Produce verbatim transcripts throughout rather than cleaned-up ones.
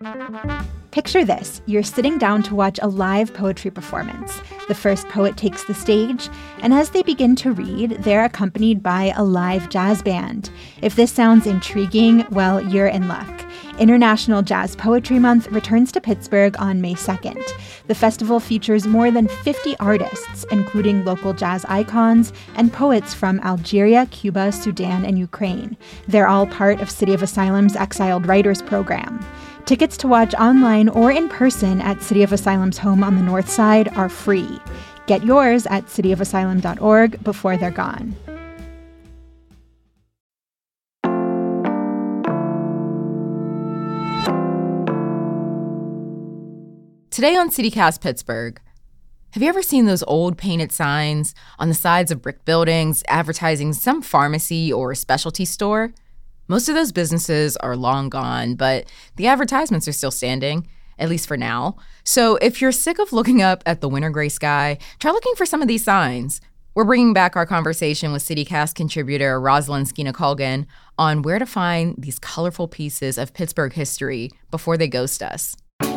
Picture this. You're sitting down to watch a live poetry performance. The first poet takes the stage, and as they begin to read, they're accompanied by a live jazz band. If this sounds intriguing, well, you're in luck. International Jazz Poetry Month returns to Pittsburgh on May second. The festival features more than fifty artists, including local jazz icons and poets from Algeria, Cuba, Sudan, and Ukraine. They're all part of City of Asylum's Exiled Writers Program. Tickets to watch online or in person at City of Asylum's home on the north side are free. Get yours at city of asylum dot org before they're gone. Today on CityCast Pittsburgh, have you ever seen those old painted signs on the sides of brick buildings advertising some pharmacy or specialty store? Most of those businesses are long gone, but the advertisements are still standing, at least for now. So if you're sick of looking up at the winter gray sky, try looking for some of these signs. We're bringing back our conversation with CityCast contributor Rosalind Skeena-Colgan on where to find these colorful pieces of Pittsburgh history before they ghost us.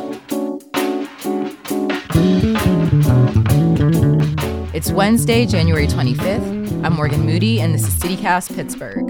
It's Wednesday, January twenty-fifth. I'm Morgan Moody, and this is CityCast Pittsburgh.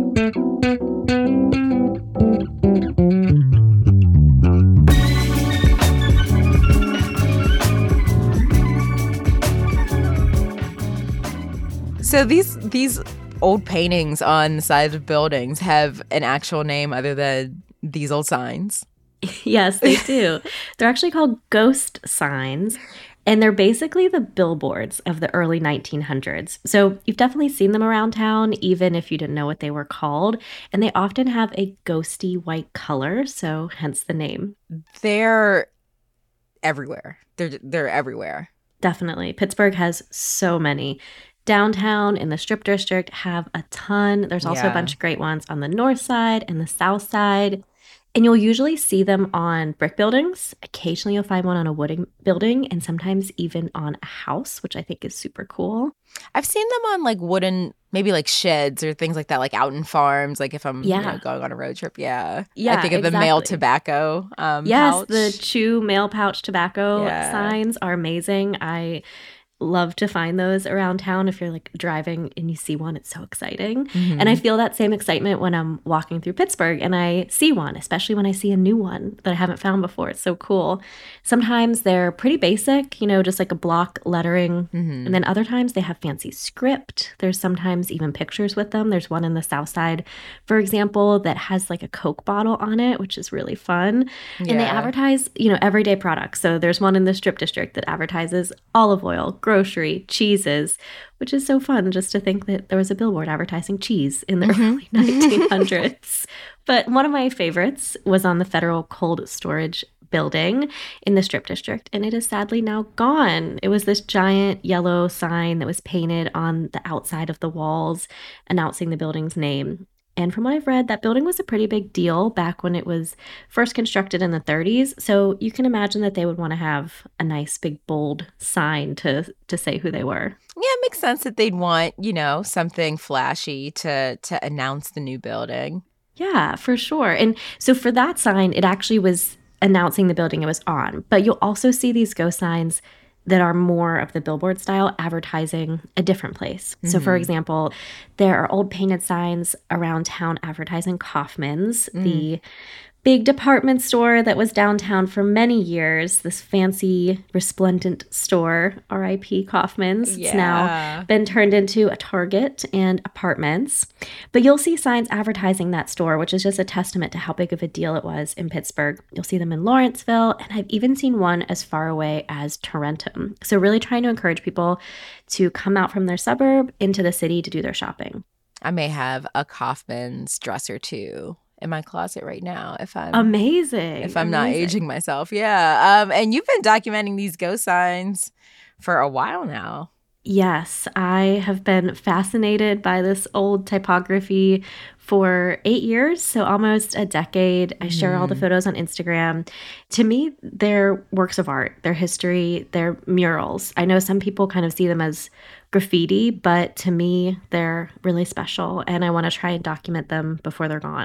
So these these old paintings on the sides of buildings have an actual name other than these old signs? Yes, they do. They're actually called ghost signs, and they're basically the billboards of the early nineteen hundreds. So you've definitely seen them around town, even if you didn't know what they were called. And they often have a ghosty white color, so hence the name. They're everywhere. They're they're everywhere. Definitely. Pittsburgh has so many. Downtown and the Strip District have a ton. There's also Yeah. a bunch of great ones on the north side and the south side. And you'll usually see them on brick buildings. Occasionally you'll find one on a wooden building and sometimes even on a house, which I think is super cool. I've seen them on like wooden, maybe like sheds or things like that, like out in farms, like if I'm Yeah. you know, going on a road trip. Yeah. Yeah, I think of the male exactly. tobacco um, Yes, pouch. the chew mail pouch tobacco Yeah. signs are amazing. I love to find those around town. If you're like driving and you see one, it's so exciting. Mhm. And I feel that same excitement when I'm walking through Pittsburgh and I see one, especially when I see a new one that I haven't found before. It's so cool. Sometimes they're pretty basic, you know, just like a block lettering. Mhm. And then other times they have fancy script. There's sometimes even pictures with them. There's one in the South Side, for example, that has like a Coke bottle on it, which is really fun. And they Yeah. advertise, you know, everyday products. So there's one in the Strip District that advertises olive oil, grocery, cheeses, which is so fun just to think that there was a billboard advertising cheese in the early nineteen hundreds. But one of my favorites was on the Federal Cold Storage Building in the Strip District, and it is sadly now gone. It was this giant yellow sign that was painted on the outside of the walls announcing the building's name. And from what I've read, that building was a pretty big deal back when it was first constructed in the thirties. So you can imagine that they would want to have a nice big bold sign to to say who they were. Yeah, it makes sense that they'd want, you know, something flashy to to announce the new building. Yeah, for sure. And so for that sign, it actually was announcing the building it was on. But you'll also see these ghost signs that are more of the billboard style advertising a different place. So for example, there are old painted signs around town advertising Kaufman's, the big department store that was downtown for many years, this fancy resplendent store, R I P Kaufman's. It's now Yeah. been turned into a Target and apartments. But you'll see signs advertising that store, which is just a testament to how big of a deal it was in Pittsburgh. You'll see them in Lawrenceville, and I've even seen one as far away as Tarentum. So really trying to encourage people to come out from their suburb into the city to do their shopping. I may have a Kaufman's dress or two in my closet right now if I'm Amazing. if I'm not amazing. aging myself. Yeah. Um, and you've been documenting these ghost signs for a while now. Yes, I have been fascinated by this old typography for eight years, so almost a decade. I share all the photos on Instagram. To me, they're works of art, they're history, they're murals. I know some people kind of see them as graffiti, but to me, they're really special, and I want to try and document them before they're gone.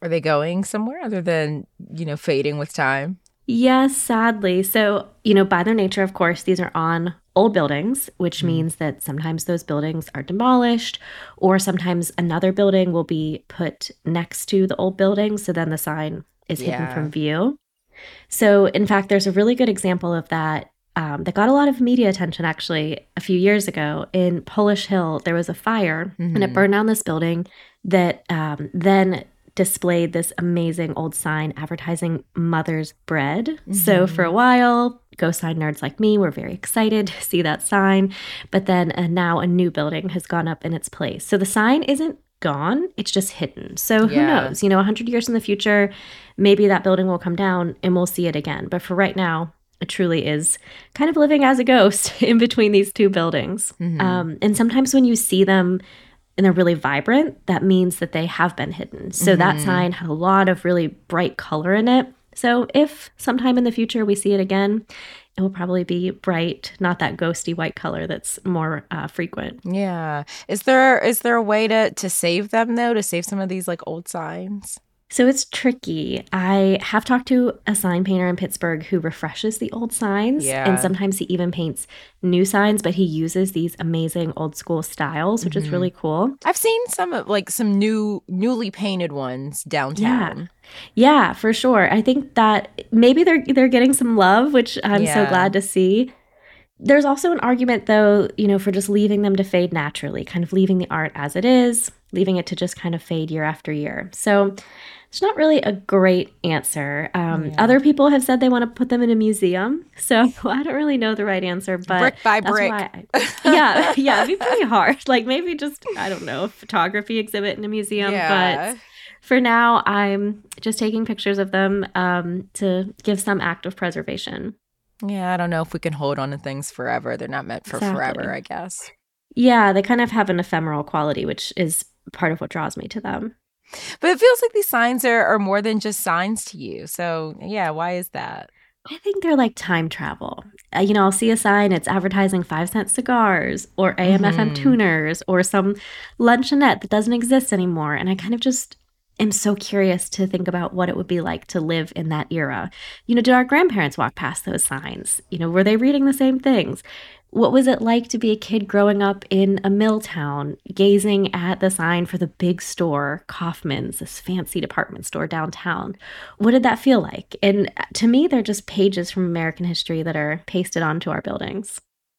Are they going somewhere other than, you know, fading with time? Yes, sadly. So, you know, by their nature, of course, these are on old buildings, which mm. means that sometimes those buildings are demolished, or sometimes another building will be put next to the old building. So then the sign is yeah. hidden from view. So, in fact, there's a really good example of that um, that got a lot of media attention, actually, a few years ago. In Polish Hill, there was a fire, mm-hmm. and it burned down this building that um, then displayed this amazing old sign advertising Mother's Bread. Mm-hmm. So for a while, ghost sign nerds like me were very excited to see that sign. But then uh, now a new building has gone up in its place. So the sign isn't gone, it's just hidden. So who yeah. knows? You know, one hundred years in the future, maybe that building will come down and we'll see it again. But for right now, it truly is kind of living as a ghost in between these two buildings. Mm-hmm. Um, and sometimes when you see them and they're really vibrant, that means that they have been hidden. So mm-hmm. that sign had a lot of really bright color in it. So if sometime in the future we see it again, it will probably be bright, not that ghosty white color that's more uh, frequent. Yeah. Is there is there a way to to save them, though, to save some of these like old signs? So it's tricky. I have talked to a sign painter in Pittsburgh who refreshes the old signs. Yeah. And sometimes he even paints new signs, but he uses these amazing old school styles, which mm-hmm. is really cool. I've seen some of like some new, newly painted ones downtown. Yeah, yeah, for sure. I think that maybe they're they're getting some love, which I'm yeah. so glad to see. There's also an argument, though, you know, for just leaving them to fade naturally, kind of leaving the art as it is, leaving it to just kind of fade year after year. So it's not really a great answer. Um, yeah. Other people have said they want to put them in a museum. So I don't really know the right answer, but brick by that's brick. Why I, yeah, yeah, it'd be pretty hard. Like maybe just, I don't know, a photography exhibit in a museum. Yeah. But for now, I'm just taking pictures of them um, to give some act of preservation. Yeah, I don't know if we can hold on to things forever. They're not meant for exactly. forever, I guess. Yeah, they kind of have an ephemeral quality, which is part of what draws me to them. But it feels like these signs are, are more than just signs to you. So, yeah, why is that? I think they're like time travel. Uh, you know, I'll see a sign, it's advertising five cent cigars or A M F M mm-hmm. tuners or some luncheonette that doesn't exist anymore. And I kind of just am so curious to think about what it would be like to live in that era. You know, did our grandparents walk past those signs? You know, were they reading the same things? What was it like to be a kid growing up in a mill town, gazing at the sign for the big store, Kaufman's, this fancy department store downtown? What did that feel like? And to me, they're just pages from American history that are pasted onto our buildings.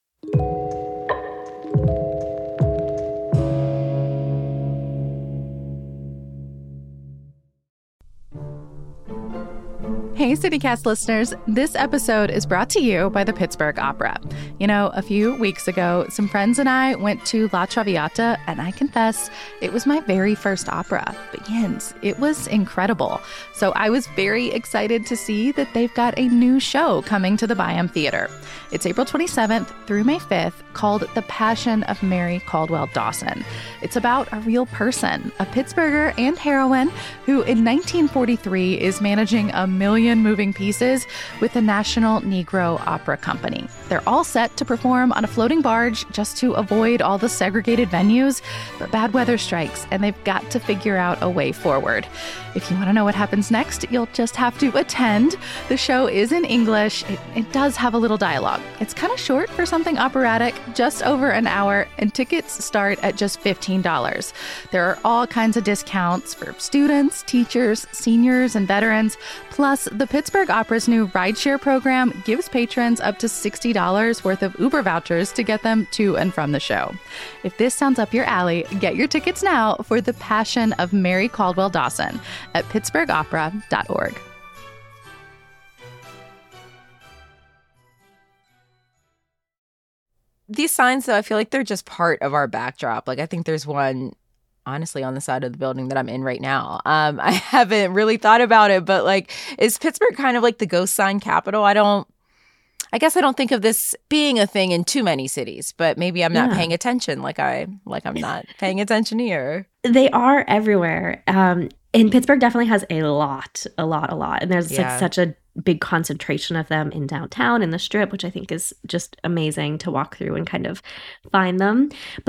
Hey, CityCast listeners. This episode is brought to you by the Pittsburgh Opera. You know, a few weeks ago, some friends and I went to La Traviata, and I confess, it was my very first opera. But Jens, it was incredible. So I was very excited to see that they've got a new show coming to the Byham Theater. It's April twenty-seventh through May fifth, called The Passion of Mary Caldwell Dawson. It's about a real person, a Pittsburgher and heroine, who in nineteen forty-three is managing a million moving pieces with the National Negro Opera Company. They're all set to perform on a floating barge just to avoid all the segregated venues, but bad weather strikes and they've got to figure out a way forward. If you want to know what happens next, you'll just have to attend. The show is in English. It, it does have a little dialogue. It's kind of short for something operatic, just over an hour, and tickets start at just fifteen dollars. There are all kinds of discounts for students, teachers, seniors, and veterans. Plus, the Pittsburgh Opera's new rideshare program gives patrons up to sixty dollars worth of Uber vouchers to get them to and from the show. If this sounds up your alley, get your tickets now for The Passion of Mary Caldwell Dawson at pittsburgh opera dot org. These signs, though, I feel like they're just part of our backdrop. Like, I think there's one, honestly, on the side of the building that I'm in right now. Um, I haven't really thought about it, but, like, is Pittsburgh kind of like the ghost sign capital? I don't, I guess I don't think of this being a thing in too many cities, but maybe I'm not yeah. paying attention like, I, like I'm not paying attention here. They are everywhere. Um, and Pittsburgh definitely has a lot, a lot, a lot. And there's yeah. like such a big concentration of them in downtown, in the Strip, which I think is just amazing to walk through and kind of find them. But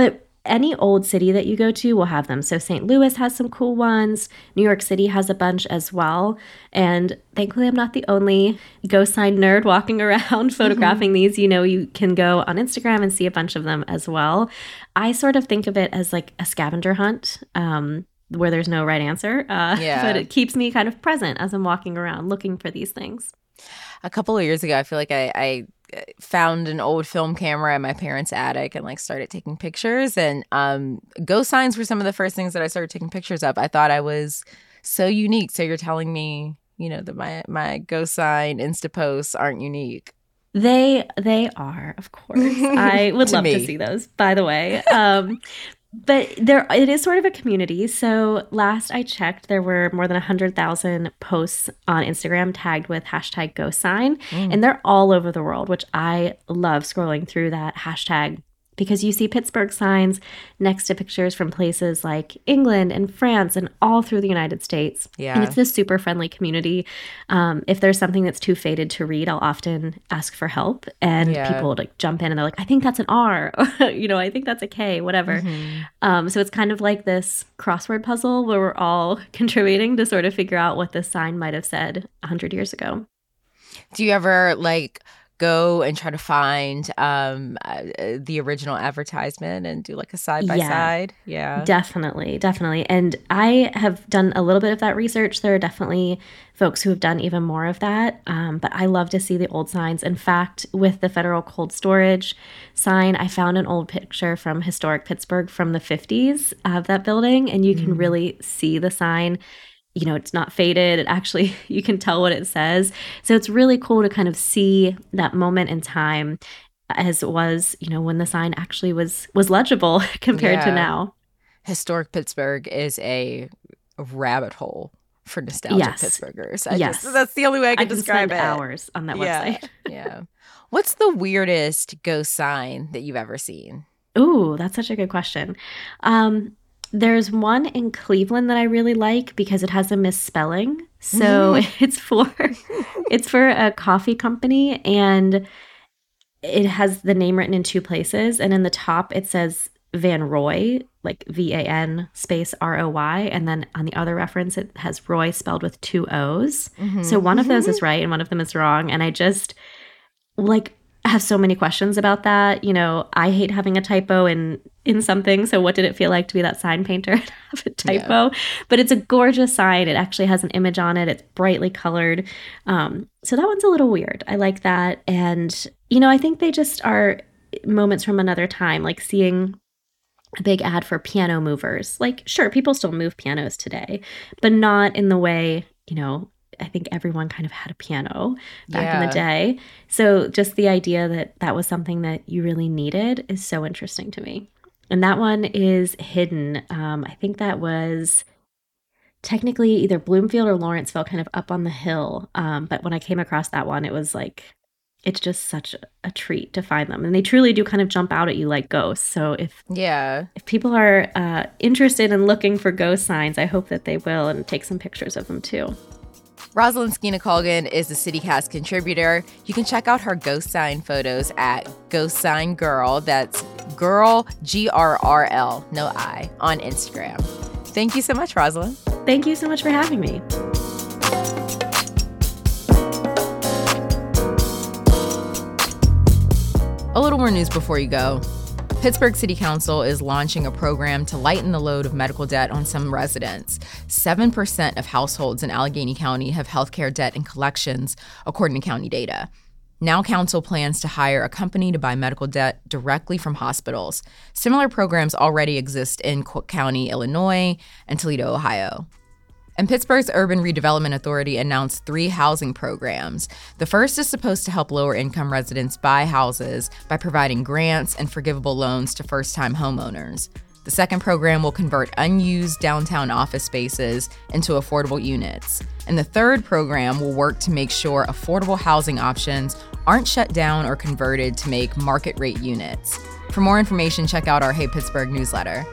any old city that you go to will have them. So Saint Louis has some cool ones. New York City has a bunch as well. And thankfully, I'm not the only ghost sign nerd walking around photographing mm-hmm. these. You know, you can go on Instagram and see a bunch of them as well. I sort of think of it as like a scavenger hunt um, where there's no right answer. Uh, yeah. But it keeps me kind of present as I'm walking around looking for these things. A couple of years ago, I feel like I... I... found an old film camera in my parents' attic and like started taking pictures, and um ghost signs were some of the first things that I started taking pictures of. I thought I was so unique. So you're telling me, you know, that my my ghost sign Insta posts aren't unique? They they are, of course. I would to love me. to see those, by the way. Um But there, it is sort of a community. So last I checked, there were more than one hundred thousand posts on Instagram tagged with hashtag ghost sign. Mm. And they're all over the world, which I love scrolling through that hashtag, because you see Pittsburgh signs next to pictures from places like England and France and all through the United States. Yeah. And it's this super friendly community. Um, if there's something that's too faded to read, I'll often ask for help. And yeah. people will like jump in and they're like, I think that's an R. you know, I think that's a K, whatever. Mm-hmm. Um, so it's kind of like this crossword puzzle where we're all contributing to sort of figure out what this sign might have said one hundred years ago. Do you ever like go and try to find um, uh, the original advertisement and do like a side by yeah, side? Yeah, definitely. Definitely. And I have done a little bit of that research. There are definitely folks who have done even more of that. Um, but I love to see the old signs. In fact, with the federal cold storage sign, I found an old picture from historic Pittsburgh from the fifties of that building. And you mm. can really see the sign. You know, it's not faded. It actually, you can tell what it says. So it's really cool to kind of see that moment in time as it was, you know, when the sign actually was was legible compared yeah. to now. Historic Pittsburgh is a rabbit hole for nostalgic yes. Pittsburghers. I yes. Just, that's the only way I can, I can describe spend it. hours on that yeah. website. yeah. What's the weirdest ghost sign that you've ever seen? Ooh, that's such a good question. Um, There's one in Cleveland that I really like because it has a misspelling. So mm. it's for it's for a coffee company, and it has the name written in two places. And in the top it says Van Roy, like V A N space R O Y. And then on the other reference it has Roy spelled with two O's. Mm-hmm. So one of those is right and one of them is wrong. And I just like I have so many questions about that. You know, I hate having a typo in in something. So what did it feel like to be that sign painter and have a typo? Yeah. But it's a gorgeous sign. It actually has an image on it. It's brightly colored. Um, so that one's a little weird. I like that. And, you know, I think they just are moments from another time, like seeing a big ad for piano movers. Like, sure, people still move pianos today, but not in the way, you know, I think everyone kind of had a piano back yeah. in the day. So just the idea that that was something that you really needed is so interesting to me. And that one is hidden. Um, I think that was technically either Bloomfield or Lawrenceville, kind of up on the hill. Um, but when I came across that one, it was like, it's just such a treat to find them. And they truly do kind of jump out at you like ghosts. So if yeah, if people are uh, interested in looking for ghost signs, I hope that they will and take some pictures of them too. Rosalind Skeena-Colgan is a CityCast contributor. You can check out her ghost sign photos at Ghost Sign Girl. That's girl, G R R L, no I, on Instagram. Thank you so much, Rosalind. Thank you so much for having me. A little more news before you go. Pittsburgh City Council is launching a program to lighten the load of medical debt on some residents. seven percent of households in Allegheny County have healthcare debt and collections, according to county data. Now council plans to hire a company to buy medical debt directly from hospitals. Similar programs already exist in Cook County, Illinois, and Toledo, Ohio. And Pittsburgh's Urban Redevelopment Authority announced three housing programs. The first is supposed to help lower-income residents buy houses by providing grants and forgivable loans to first-time homeowners. The second program will convert unused downtown office spaces into affordable units. And the third program will work to make sure affordable housing options aren't shut down or converted to make market-rate units. For more information, check out our Hey Pittsburgh newsletter.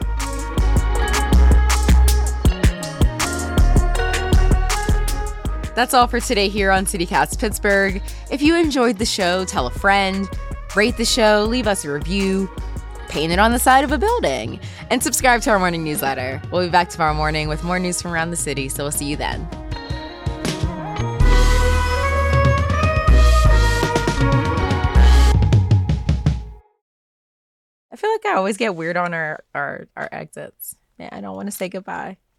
That's all for today here on CityCast Pittsburgh. If you enjoyed the show, tell a friend, rate the show, leave us a review. painted on the side of a building. And subscribe to our morning newsletter. We'll be back tomorrow morning with more news from around the city, so we'll see you then. I feel like I always get weird on our, our, our exits. Yeah, I don't want to say goodbye.